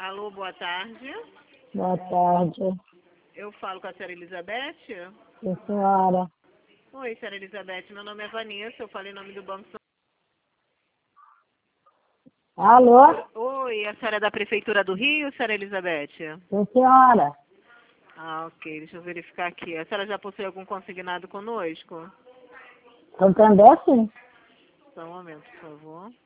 Alô, boa tarde. Boa tarde. Eu falo com a senhora Elizabeth? Sim, senhora. Oi, senhora Elizabeth. Meu nome é Vanessa. Eu falei em nome do Banco São Alô? Oi, a senhora é da Prefeitura do Rio, senhora Elizabeth? Sim, senhora. Ah, ok. Deixa eu verificar aqui. A senhora já possui algum consignado conosco? Santander, sim. Só um momento, por favor.